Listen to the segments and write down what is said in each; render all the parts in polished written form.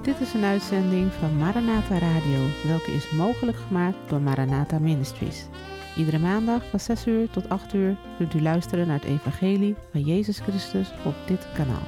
Dit is een uitzending van Maranatha Radio, welke is mogelijk gemaakt door Maranatha Ministries. Iedere maandag van 6 uur tot 8 uur kunt u luisteren naar het evangelie van Jezus Christus op dit kanaal.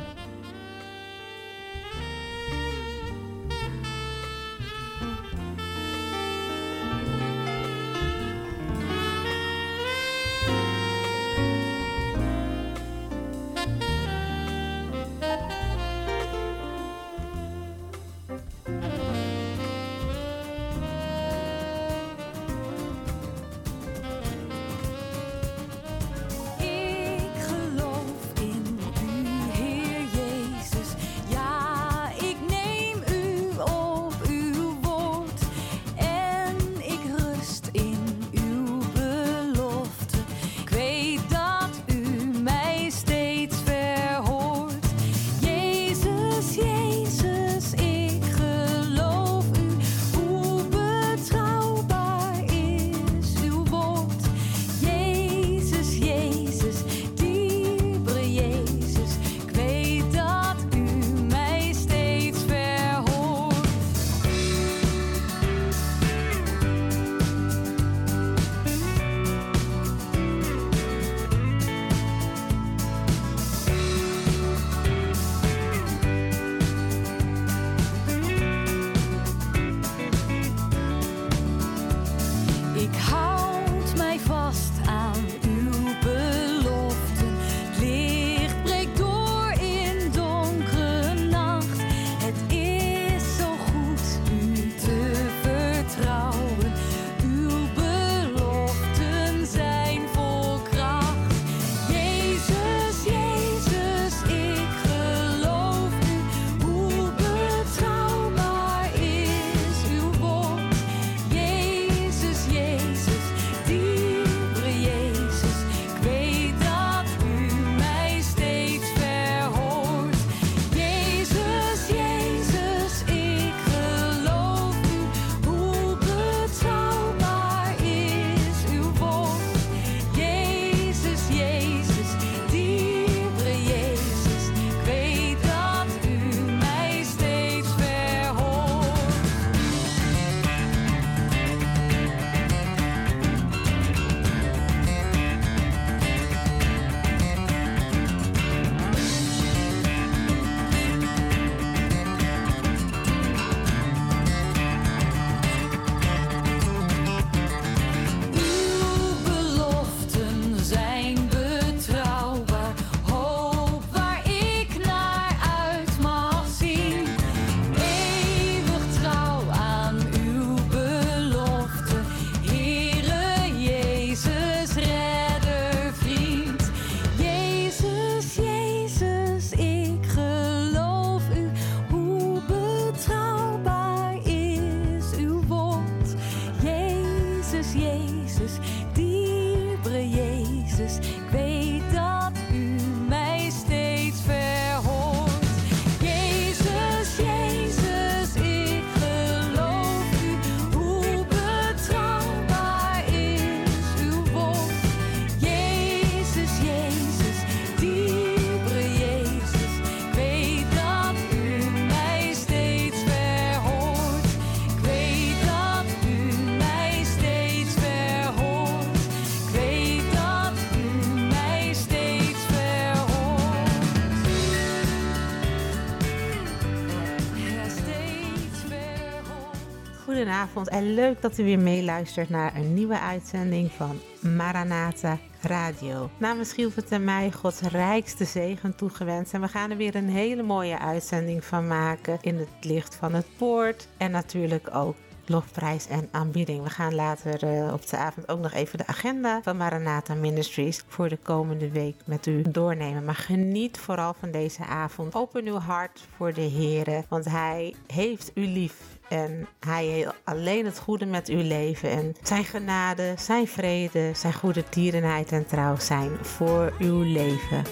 Goedenavond en leuk dat u weer meeluistert naar een nieuwe uitzending van Maranatha Radio. Namens Gielvert en mij Gods rijkste zegen toegewenst en we gaan er weer een hele mooie uitzending van maken in het licht van het woord en natuurlijk ook lofprijs en aanbidding. We gaan later op de avond ook nog even de agenda van Maranatha Ministries voor de komende week met u doornemen. Maar geniet vooral van deze avond. Open uw hart voor de Heere, want Hij heeft u lief. En Hij heeft alleen het goede met uw leven. En zijn genade, zijn vrede, zijn goede tierenheid en trouw zijn voor uw leven.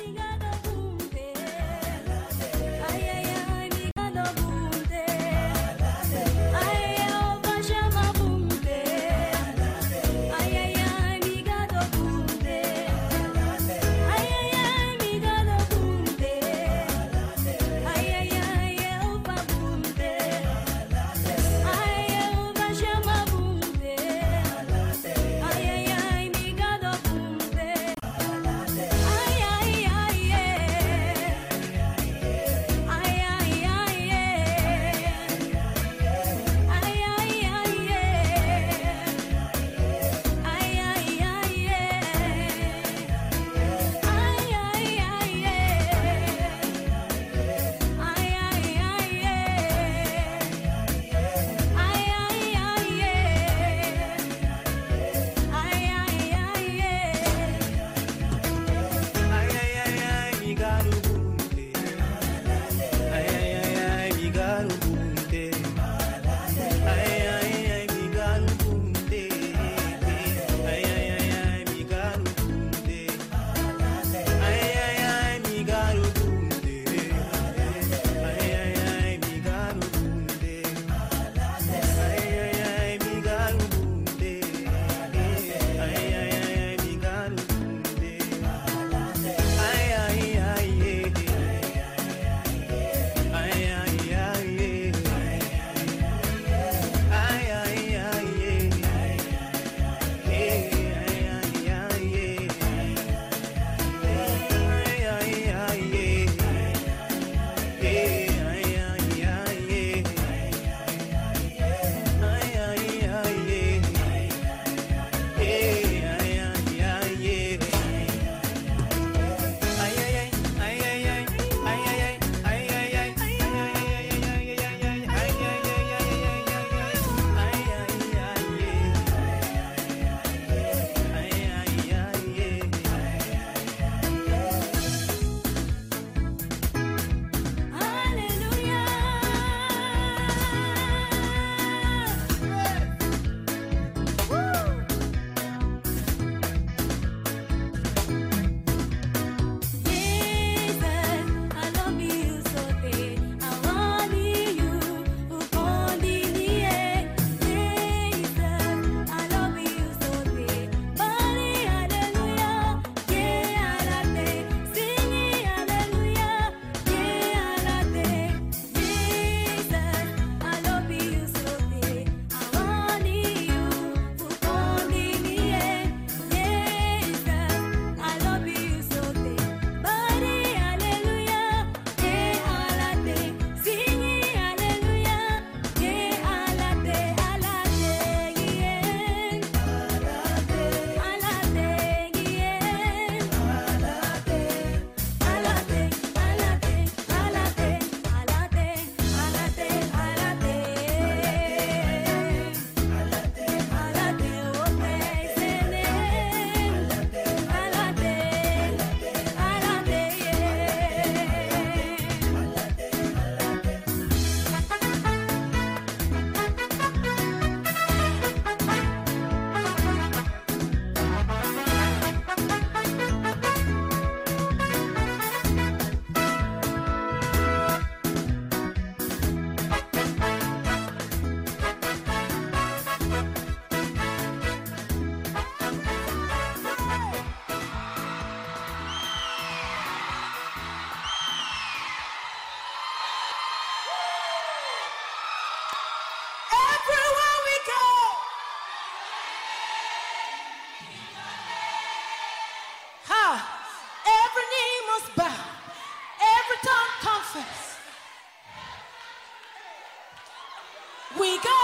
We go.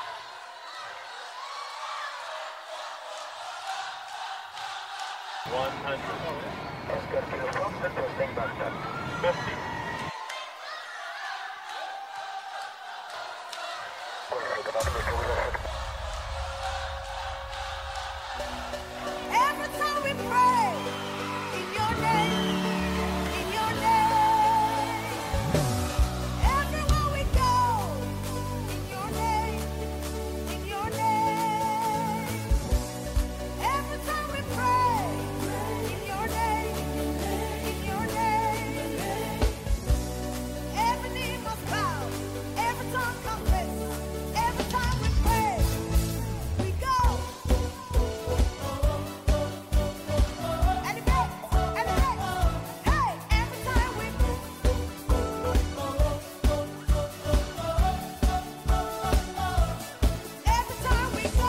Every time we pray in your name, in your name. Everywhere we go, in your name, in your name. Every time we pray in your name, in your name. Every knee must bow, every tongue confess. Every time we pray, we go. Elevate, elevate. Hey, every time we every time we go,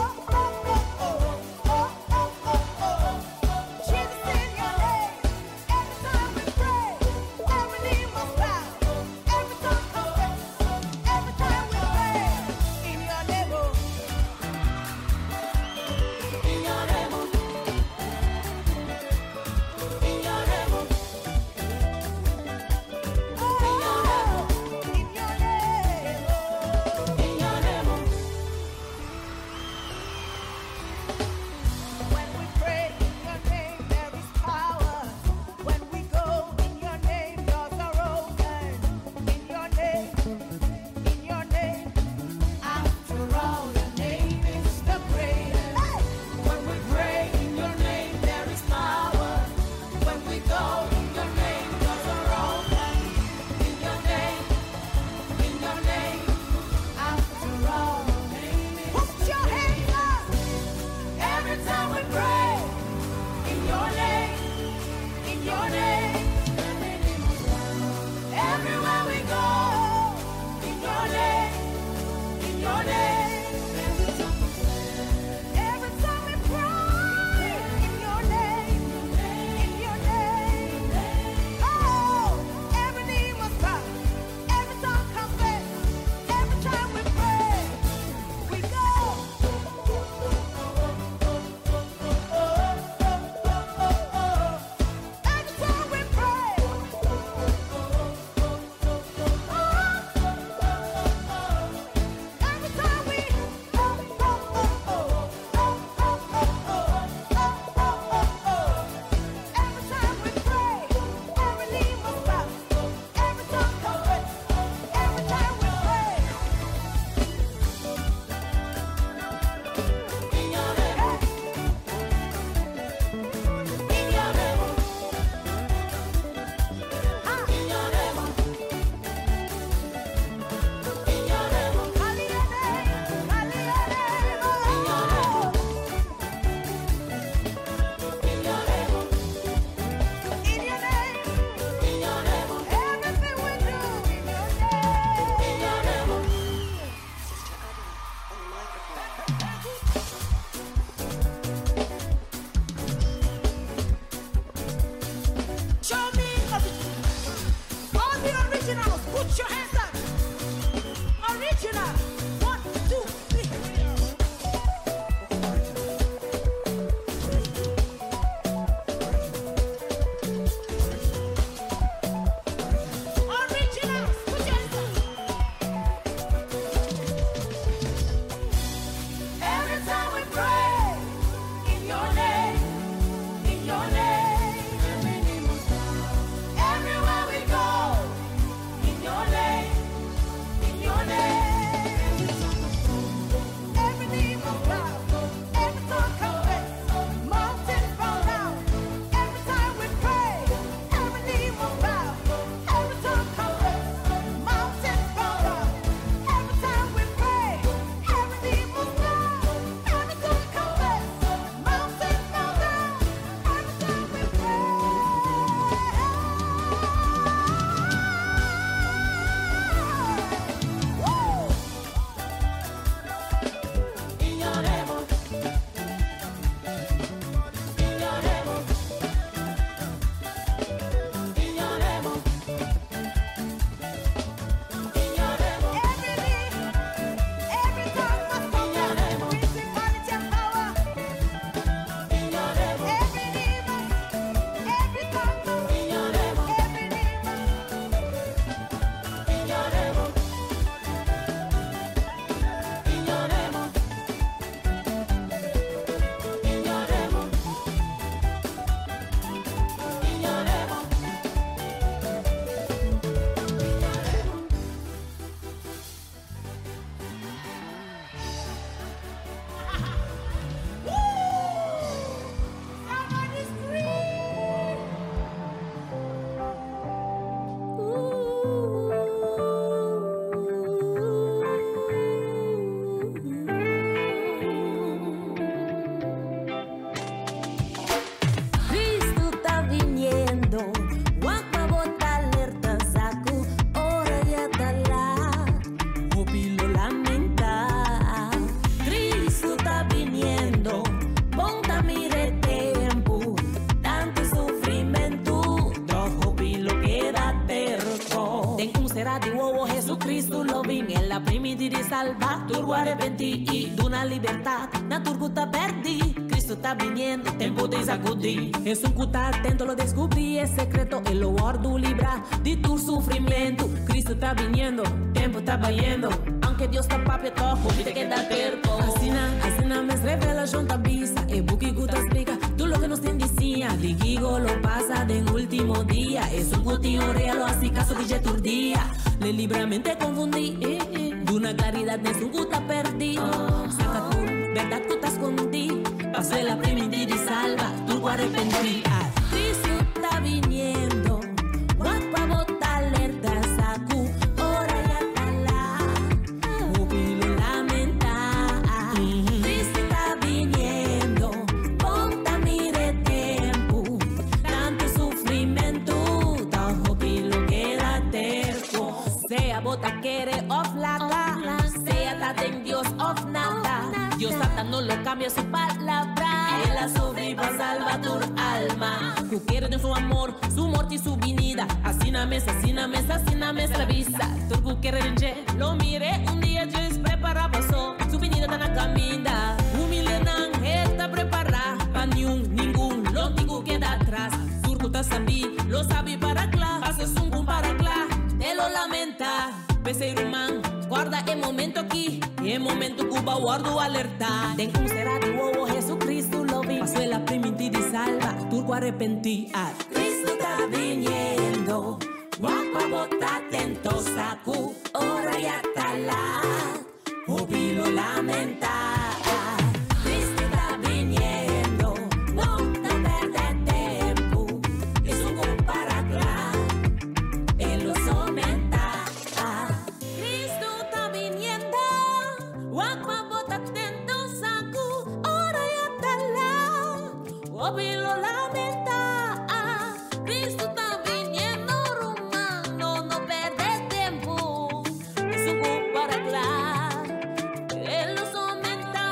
Jesus in your name. Every time we pray, every knee must bow, every tongue confess. Every time we pray, in your name, in your name, in your name, in your name. When we pray in your name, there is power. When we go in your name, doors are open. In your name, in your name. After all, your name is the greatest. When we pray in your name, there is power. When we go in your name, doors are open. In your name, in your name. After all, your name is put your hands up. Every time we pray in your name, in your name. Everywhere we go, in your name, in your name. Every time we pray in your name, in your name. Oh, every knee must bow, every tongue confess. Every time we pray, we go. Every time we pray, every time we every time we pray, every knee must bow, every tongue confess. Every time we pray, in your name, in your name, in your name, in your name, everything we do in your name, in your name. Sister Adam on the microphone. Show me all the originals. Put your hands up. Original. 1, 2, 3. Originals. Put your hands up. Every time we pray in your name, in your name. Everywhere we go, in your name, in your name. Cristo loving e la primiti di salva, turbo arrepentí y de una libertad, na turbuta perdí. Cristo está viniendo, tempo de sacudir. Es un cuta atento, lo descubrí, es secreto, el guardo libra de tu sufrimiento. Cristo está viniendo, tempo está vayendo. Aunque Dios está papi toco, te queda terco. Asina me revela junto a vista, e buki guta explica, tú lo que nos decía, digo lo pasa de último día. Es un cutío real, así caso que ya turdía. Le libramente confundí, de una claridad de su guta perdí. Saca tu verdad que te escondí, pasó la primitiva y salva, tu arrepentí. Cristo está viniendo, guapa bota alerta, sacu, ora ya tala, júbilo lamenta. Cristo está viniendo, ponta mire tiempo, tanto sufrimiento, tan júbilo queda terco. Sea bota quiere o flaca, sea tada en Dios of nada. Dios hasta no lo cambia su palabra. Él la sufre para salvar tu alma. Tú quieres de su amor, su muerte y su venida. Así na mesa la vista. Tú quieres de lo mire un día Dios prepara pasó. Su venida está na caminda. Humilde nan está preparada. Pa ningún, lo digo queda atrás. Turco ta sabi, lo sabe para clá. Hace zungun para clá, te lo lamenta. Peceiro man, guarda el momento aquí. Y el momento Cuba guardo alerta. Den un será de huevo Jesucristo lo vi. Pasó la primitiva y salva, turco arrepentí. Cristo está viniendo, guapa bota atento, sacu, ora y atala, júbilo lamenta. Cristo está viniendo, no te perder tiempo. Es un gol para acá, él los aumenta. Cristo está viniendo, guapa bota atento, sacu, ora y atala, júbilo lamenta. Cristo está viniendo, romano, no perder tiempo. Es un gol para acá, él los aumenta.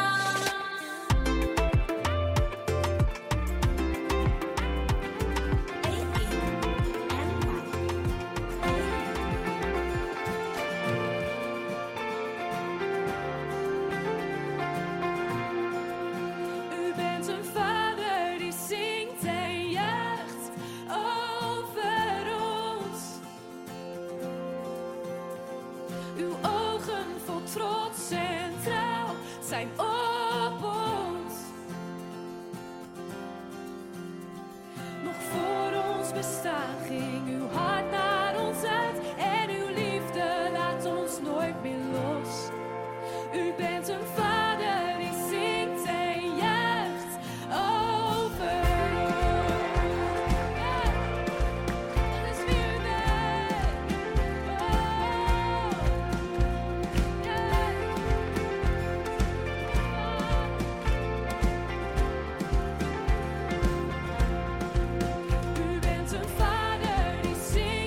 U bent een vader die zingt en juicht over ons. Uw ogen vol trots en trouw zijn op ons. Nog voor ons bestaan ging uw hart naar ons uit en uw liefde laat ons nooit meer los. U bent een vader die zingt en juicht over ons. Ja, dat is wie u bent. U bent een vader die zingt.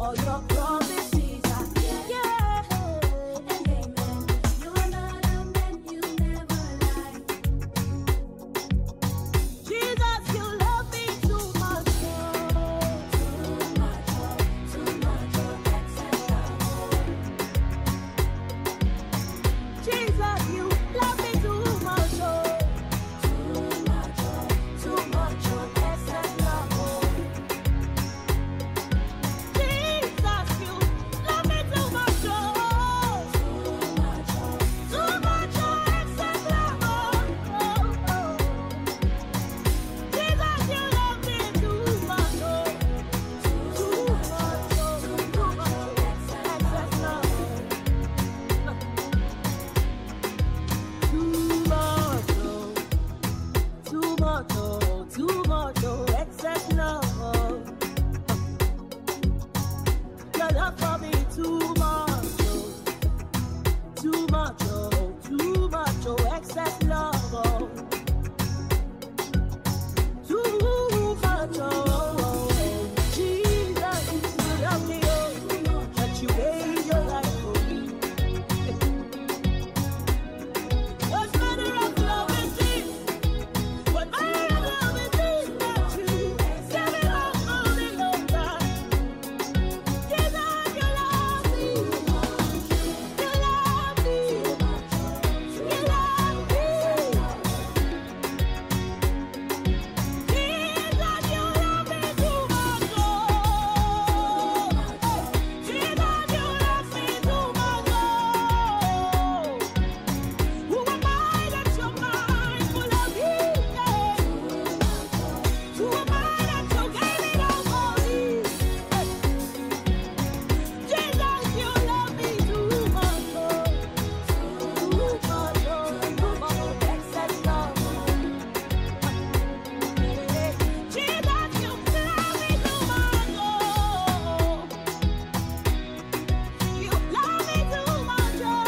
for your promises are yeah and amen. You are not a man, you never lie. Jesus, you love me too much, oh. Too much, excess love. Jesus, you love me too much, oh. Too much, excess love, oh. Jesus, you love me too much, oh. Too much, excess love, oh. Jesus, you love me too much, oh. Too much, excess love, too much, excess love. Your love for me too much, too much, excess love. Too much, Jesus, you love me, that you gave your life for me. What manner of love is this? What manner of love is this that you gave it all for me, Lord God? Jesus, you love me. You love me. You love me. Jesus, you love me too much, oh. Jesus, you love me too much, oh. Who am I that you're mindful of me? Who am I that you gave it all for me? Jesus, you love me too much, oh. Too much, excess love. Jesus, you love me too much, oh. You love me too much, oh.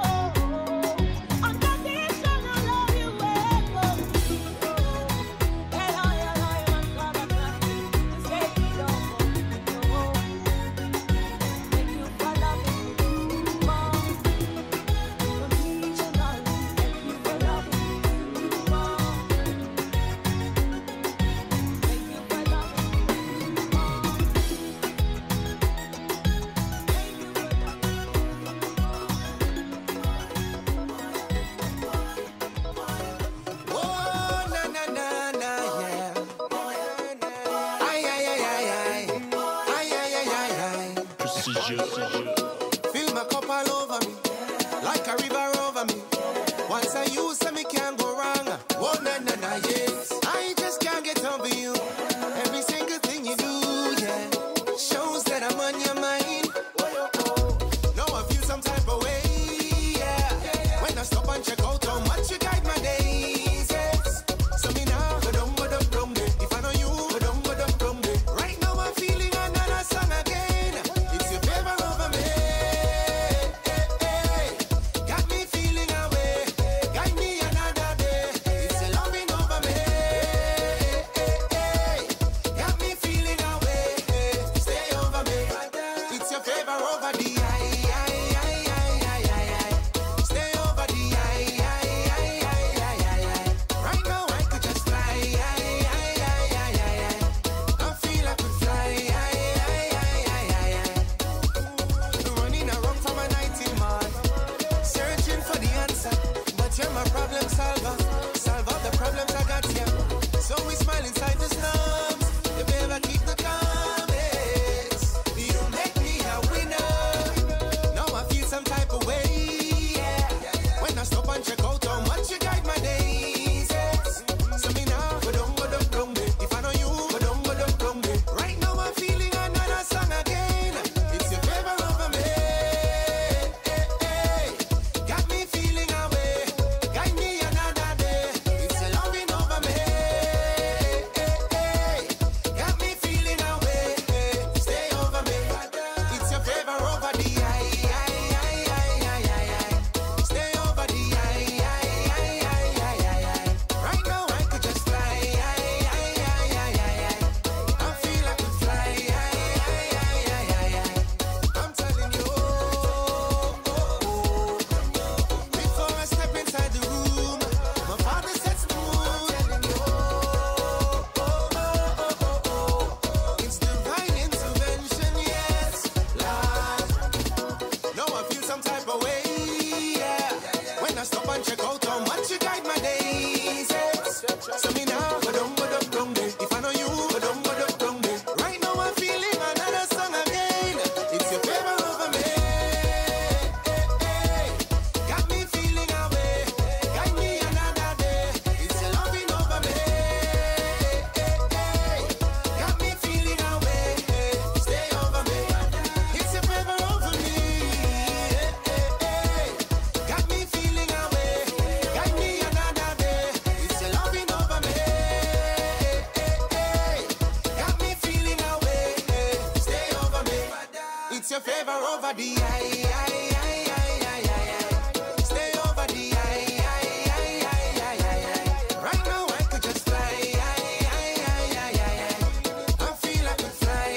Unconditional love you ever. And I am unconditional. Say it all. Thank you for loving me too much. Unconditional. Thank you for loving me too much. Thank you for loving me too Oh, na na na na, yeah. Ay ay ay ay ay. Ay ay ay ay ay. Fill my cup all over me, like a river over me. Once I use it, me can't go wrong. Oh na na na, yes. I just can't get over you. Every single thing you do, yeah, shows that I'm on your mind. Know I feel some type of way, yeah. When I stop and check out how much you guide my days, yes. So me now, ba-dum, if I know you, ba-dum, right now I'm feeling another song again. It's your favor over me, got me feeling away, guide me another day. It's your loving over me, got me feeling away, stay over me. It's your favor over the stay over the right now I could just fly, I feel I could fly, running around for my 19 month, searching for the answer, but you're my problem solver, solve all the problems I got here, so we smile inside the slums, you better keep the calm, you make me a winner. it's your favor over the eye. Stay over the eye. Right now I could just fly. I feel I could fly.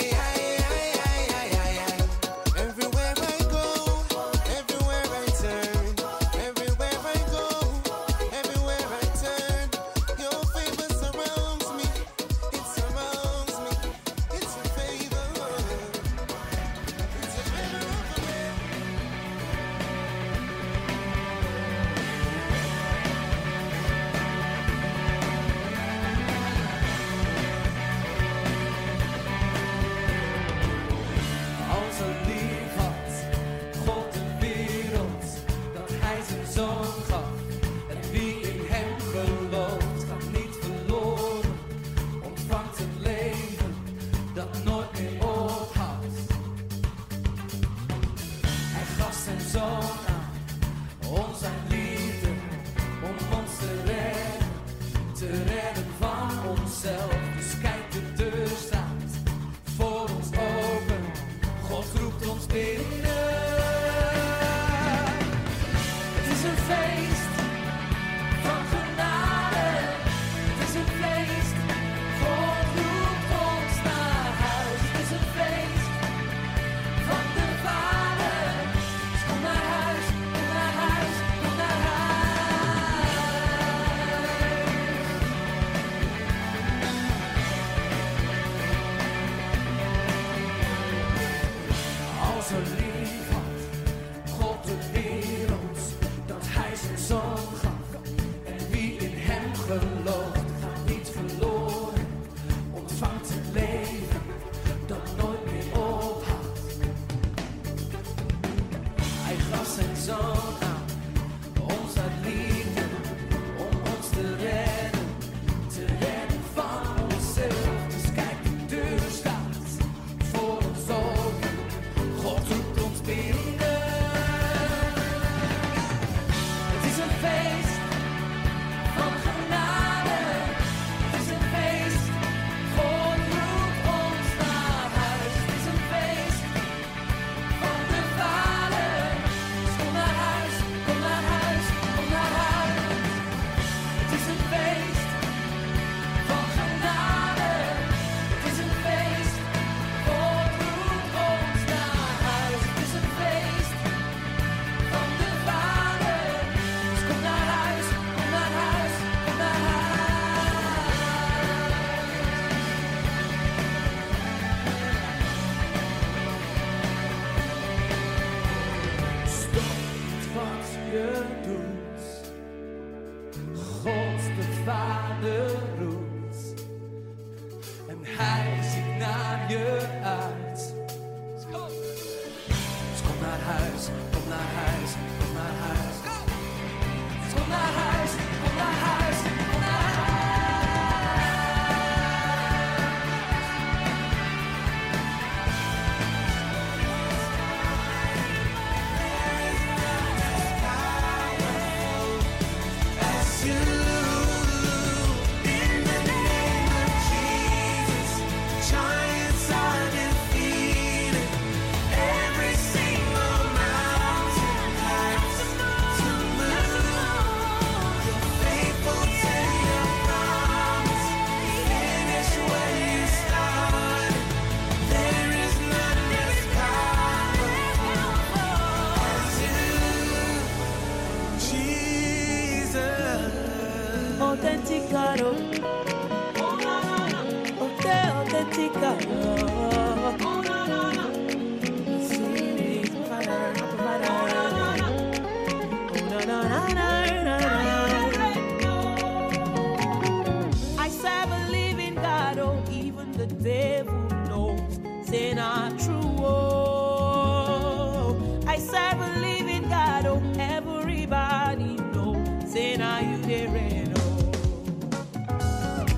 Everywhere I go, everywhere I turn, everywhere I go, everywhere I turn, your favor surrounds me. It surrounds me. It's your favor. It's your favor over me. Als een lief had God de wereld, dat hij zijn zoon gaf. En wie in hem gelooft, gaat niet verloren, ontvangt een leven dat nooit meer ophoudt. Hij gaf zijn zoon aan, ons uit liefde, om ons te redden van onszelf. Dus kijk, de deur staat voor ons open. God roept ons binnen. Het is een feest van genade. Het is een feest. God roept ons naar huis. Het is een feest van de Vader. Dus kom naar huis, kom naar huis, kom naar Als een lief had God de wereld, dat hij zijn zoon gaf. En wie in hem gelooft, gaat niet verloren, ontvangt het leven dat nooit meer ophoudt. Hij gaf zijn zoon aan, ons uit liefde, om ons te redden van onszelf. Dus kijk, de deur staat voor ons open. God roept ons binnen. Het is een feest van genade. Het is een feest. God roept ons naar huis. Het is een feest van de Vader. Dus kom naar huis, kom naar huis, kom naar huis. Het is een feest van genade. Het is een feest. God roept ons naar huis. Het is een feest van de Vader. Dus kom naar huis, kom naar huis, kom naar huis. Stop wat je doet. God de Vader roept. En hij ziet naar je uit. Dus kom naar huis, kom naar huis, kom naar huis. Dus kom naar huis, kom naar huis, kom naar As you, in the name of Jesus, giants are defeated. Every single mountain has to move. You're faithful to your promise. Finish what you started. There is none as powerful as you, Jesus. Authentic God, oh. Authentic God, oh. Sweet Father, Father. Oh, na, na, na, na, na, na. I serve a living God, oh, even the devil knows they're not true, oh. I serve a living God, oh, everybody knows they're not you, they're in, oh.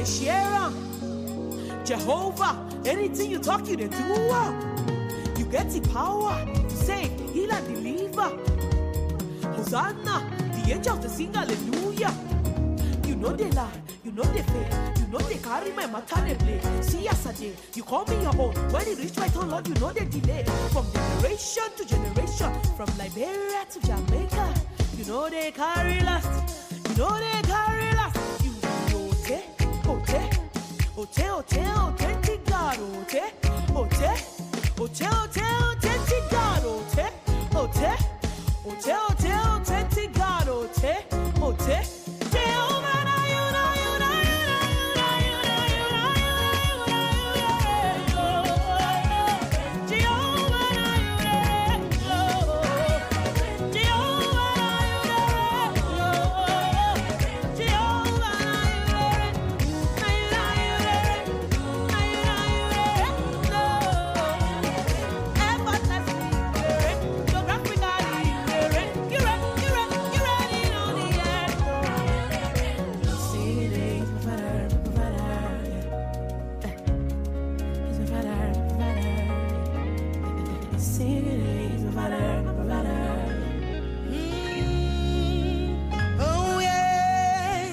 share 'em. Jehovah, anything you talk, you dey do. You get the power to save, heal and deliver. Hosanna, the angels they sing hallelujah. You know they lie, you know they fail, you know they carry my matter they play. See yesterday, you call me your own. When it reach my turn, Lord, you know they delay. From generation to generation, from Liberia to Jamaica, you know they carry last, you know they carry last. You ote, ote, ote, ote, authentic God, ote, ote, ote, ote, authentic God, ote, ote, ote, ote, authentic God, ote, ote. Jehovah, na you, na you, na you, na you, na you, na you, na you, na you, Jehovah, na you, Jehovah, na you, Jehovah, Oh yeah.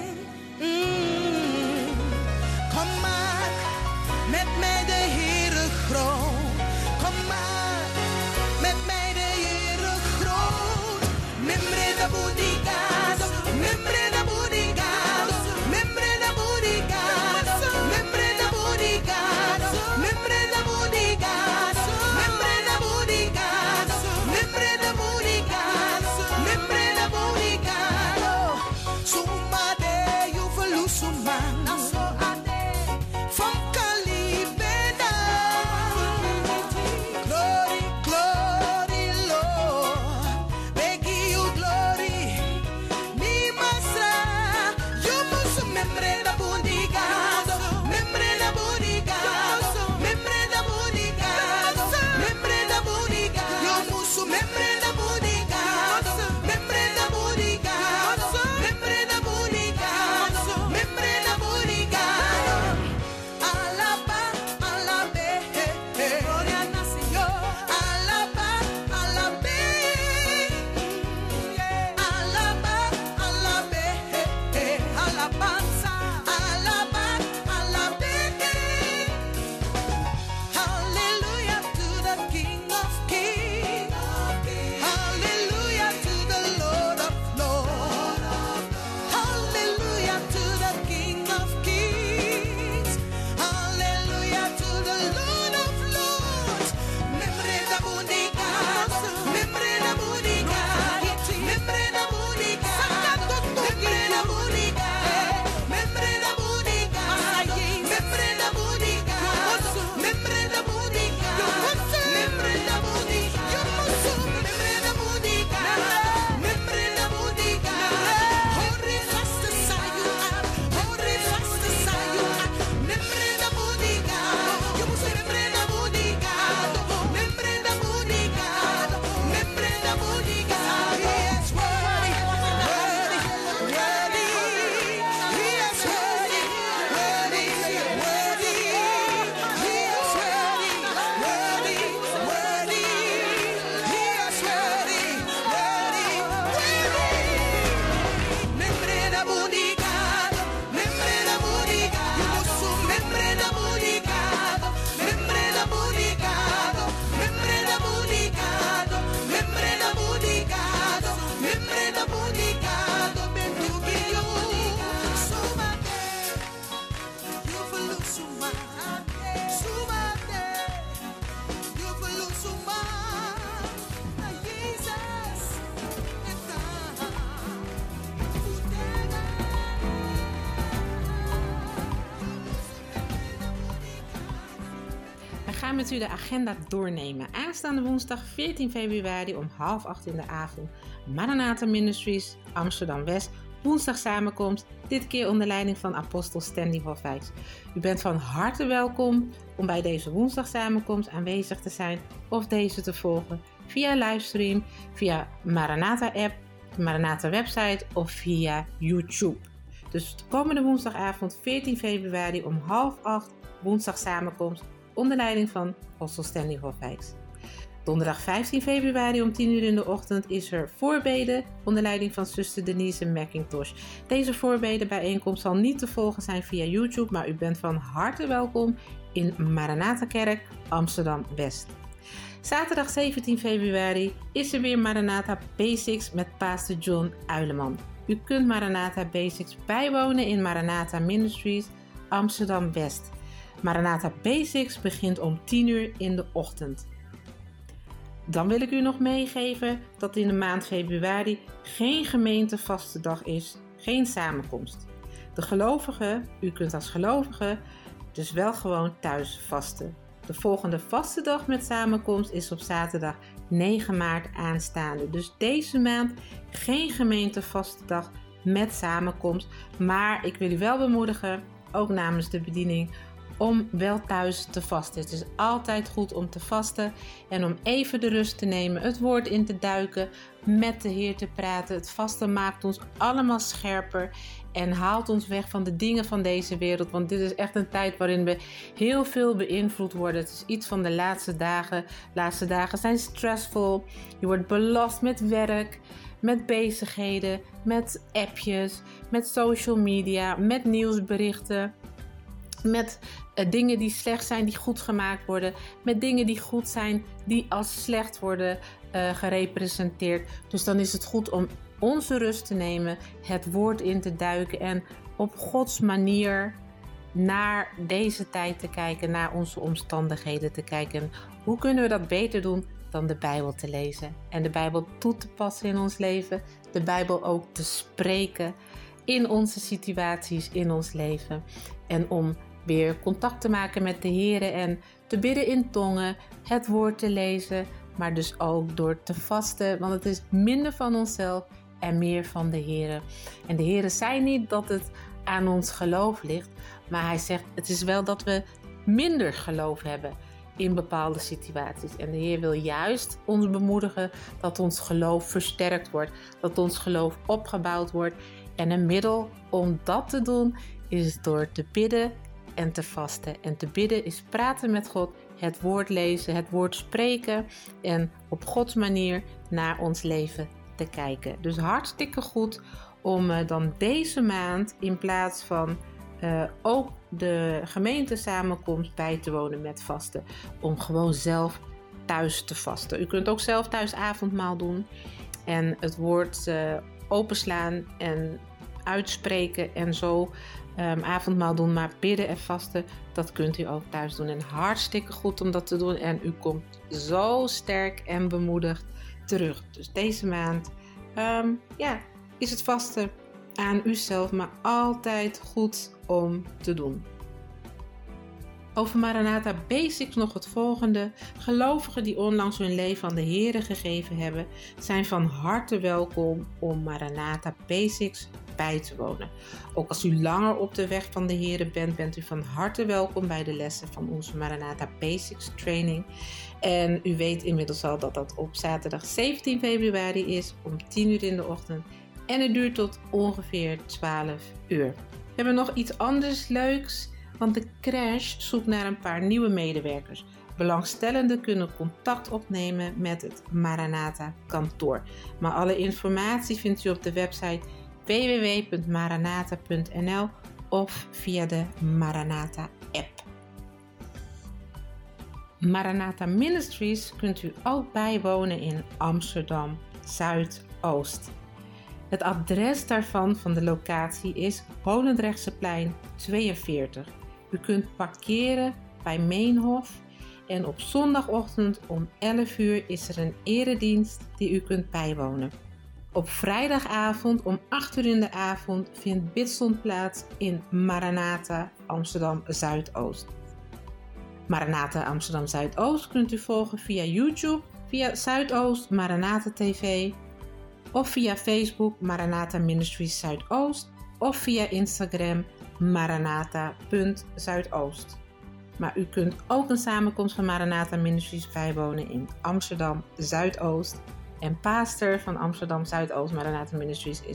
Kom maar met mij de Heere groot. Kom maar met mij de Heere groot. Membre da Budigado, membre da Budigado, membre da Budigado, membre da Budigado, membre da Budigado, membre da Budigado, membre da Budigado, membre da Budigado. Sumade you verlusumang, from Calibeda. Glory, glory, Lord. We give you glory. Ni masra, you must membre da Budigado, membre da Budigado, membre da Budigado, membre da Budigado. You must membre da Budigado, membre da Budigado, membre da Budigado, membre da Budigado. Alaba, alabe, gloria nació. Alaba, alabe, alaba, alabe, alabanza. Alaba, alabe. Hallelujah to the King of Kings. Hallelujah to the Lord of Lords. Hallelujah to the King of Kings. Hallelujah to the Lord of Lords. Membre da Budigado, membre da Budigado, membre da Budigado, membre da Budigado, membre da Budigado, membre da Budigado, membre da Budigado, membre da Budigado, membre da Budigado, membre da Budigado. Hori vasta sayu up, hori vasta sayu up, membre da Budigado, membre da Budigado, membre da Budigado, membre da Budigado. He is worthy, worthy, worthy. He is worthy, worthy, worthy. He is worthy, worthy, worthy. He is worthy, worthy, worthy. Membre da Budigado, membre da Budigado. Eu sou membre da Budigado, membre da Budigado, membre da Budigado, membre da Budigado, membre da Budigado. Bendubiyo, sumate, you follow sumate, sumate, you follow sumate. Jesus, eta, We gaan met u de agenda doornemen. Aanstaande woensdag 14 februari om 7:30 in de avond. Maranatha Ministries, Amsterdam-West. Woensdag samenkomst, dit keer onder leiding van apostel Stanley van Vijs. U bent van harte welkom om bij deze woensdag samenkomst aanwezig te zijn of deze te volgen via livestream, via Maranatha app, de Maranatha website of via YouTube. Dus de komende woensdagavond 14 februari om 7:30 woensdag samenkomst onder leiding van Apostel Stanley Hofwijks. Donderdag 15 februari om 10 uur in de ochtend is er voorbeden onder leiding van zuster Denise McIntosh. Deze voorbedenbijeenkomst zal niet te volgen zijn via YouTube, maar u bent van harte welkom in Maranatha Kerk, Amsterdam West. Zaterdag 17 februari is er weer Maranatha Basics met pastor John Uileman. U kunt Maranatha Basics bijwonen in Maranatha Ministries, Amsterdam West. Maranatha Basics begint om 10 uur in de ochtend. Dan wil ik u nog meegeven dat in de maand februari geen gemeentevaste dag is, geen samenkomst. De gelovigen, u kunt als gelovige dus wel gewoon thuis vasten. De volgende vaste dag met samenkomst is op zaterdag 9 maart aanstaande. Dus deze maand geen gemeentevaste dag met samenkomst. Maar ik wil u wel bemoedigen, ook namens de bediening, om wel thuis te vasten. Het is altijd goed om te vasten en om even de rust te nemen, het woord in te duiken, met de Heer te praten. Het vasten maakt ons allemaal scherper en haalt ons weg van de dingen van deze wereld. Want dit is echt een tijd waarin we heel veel beïnvloed worden. Het is iets van de laatste dagen. Laatste dagen zijn stressvol. Je wordt belast met werk, met bezigheden, met appjes, met social media, met nieuwsberichten. Met dingen die slecht zijn, die goed gemaakt worden. Met dingen die goed zijn, die als slecht worden gerepresenteerd. Dus dan is het goed om onze rust te nemen, het woord in te duiken en op Gods manier naar deze tijd te kijken, naar onze omstandigheden te kijken. Hoe kunnen we dat beter doen dan de Bijbel te lezen en de Bijbel toe te passen in ons leven, de Bijbel ook te spreken in onze situaties, in ons leven en om weer contact te maken met de Heer en te bidden in tongen, het woord te lezen, maar dus ook door te vasten, want het is minder van onszelf en meer van de Heer. En de Heer zei niet dat het aan ons geloof ligt, maar hij zegt het is wel dat we minder geloof hebben in bepaalde situaties. En de Heer wil juist ons bemoedigen dat ons geloof versterkt wordt, dat ons geloof opgebouwd wordt. En een middel om dat te doen is door te bidden en te vasten. En te bidden is praten met God, het woord lezen, het woord spreken en op Gods manier naar ons leven te kijken. Dus hartstikke goed om dan deze maand in plaats van ook de gemeentesamenkomst bij te wonen met vasten, om gewoon zelf thuis te vasten. U kunt ook zelf thuis avondmaal doen en het woord openslaan en uitspreken en zo avondmaal doen, maar bidden en vasten, dat kunt u ook thuis doen. En hartstikke goed om dat te doen en u komt zo sterk en bemoedigd terug. Dus deze maand is het vasten aan uzelf, maar altijd goed om te doen. Over Maranatha Basics nog het volgende. Gelovigen die onlangs hun leven aan de Heere gegeven hebben, zijn van harte welkom om Maranatha Basics bij te wonen. Ook als u langer op de weg van de Heere bent, bent u van harte welkom bij de lessen van onze Maranatha Basics training. En u weet inmiddels al dat dat op zaterdag 17 februari is om 10 uur in de ochtend. En het duurt tot ongeveer 12 uur. We hebben nog iets anders leuks, want de Crash zoekt naar een paar nieuwe medewerkers. Belangstellenden kunnen contact opnemen met het Maranatha kantoor. Maar alle informatie vindt u op de website www.maranatha.nl of via de Maranatha app. Maranatha Ministries kunt u ook bijwonen in Amsterdam Zuidoost. Het adres daarvan van de locatie is Holendrechtseplein 42. U kunt parkeren bij Meenhof en op zondagochtend om 11 uur is er een eredienst die u kunt bijwonen. Op vrijdagavond om 8 uur in de avond vindt bidstond plaats in Maranatha Amsterdam Zuidoost. Maranatha Amsterdam Zuidoost kunt u volgen via YouTube, via Zuidoost Maranatha TV of via Facebook Maranatha Ministries Zuidoost of via Instagram maranatha.zuidoost. Maar u kunt ook een samenkomst van Maranatha Ministries bijwonen in Amsterdam Zuidoost. En pastor van Amsterdam Zuidoost Maranatha Ministries is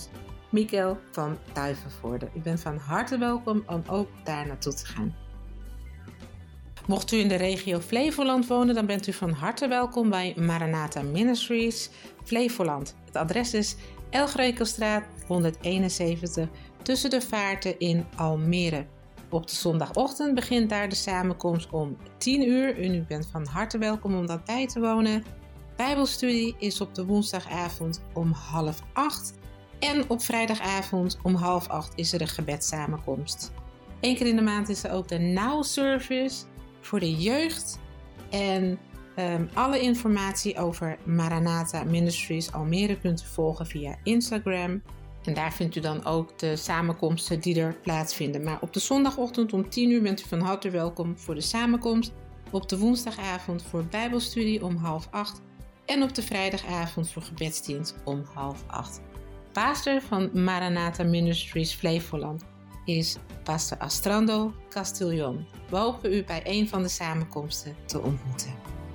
Mikkel van Duivenvoorde. U bent van harte welkom om ook daar naartoe te gaan. Mocht u in de regio Flevoland wonen, dan bent u van harte welkom bij Maranatha Ministries Flevoland. Het adres is Elgrekelstraat 171 tussen de vaarten in Almere. Op de zondagochtend begint daar de samenkomst om 10 uur en u bent van harte welkom om dat bij te wonen. Bijbelstudie is op de woensdagavond om 7:30 en op vrijdagavond om 7:30 is er een gebedssamenkomst. 1 keer in de maand is er ook de Now Service voor de jeugd en alle informatie over Maranatha Ministries Almere kunt u volgen via Instagram. En daar vindt u dan ook de samenkomsten die er plaatsvinden. Maar op de zondagochtend om 10 uur bent u van harte welkom voor de samenkomst. Op de woensdagavond voor bijbelstudie om 7:30. En op de vrijdagavond voor gebedsdienst om 7:30. Pastor van Maranatha Ministries Flevoland is Pastor Astrando Castillon. We hopen u bij een van de samenkomsten te ontmoeten.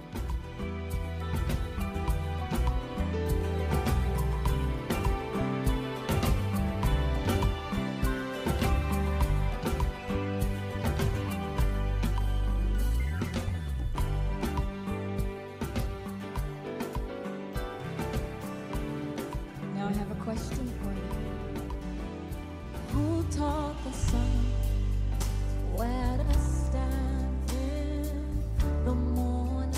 Now I have a question for you. Who taught the sun where to stand in the morning?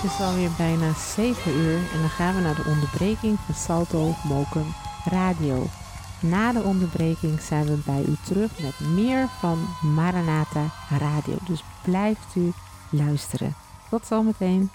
is alweer bijna 7 uur en dan gaan we naar de onderbreking van Salto Mokum Radio. Na de onderbreking zijn we bij u terug met meer van Maranatha Radio. Dus blijft u luisteren. Tot zometeen.